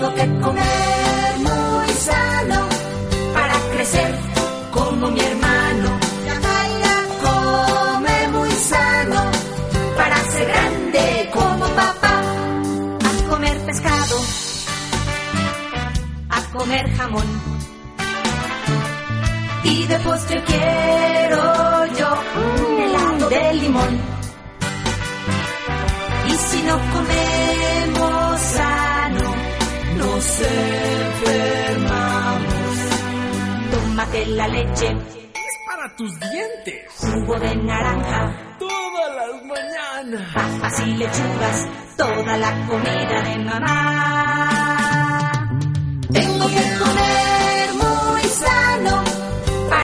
Tengo que comer muy sano para crecer como mi hermano. Yajaira come muy sano para ser grande como papá. A comer pescado, a comer jamón, y de postre quiero yo un helado de limón. Y si no comemos sano, nos enfermamos. Tómate la leche, es para tus dientes. Jugo de naranja, todas las mañanas. Papas y lechugas, toda la comida de mamá. Tengo que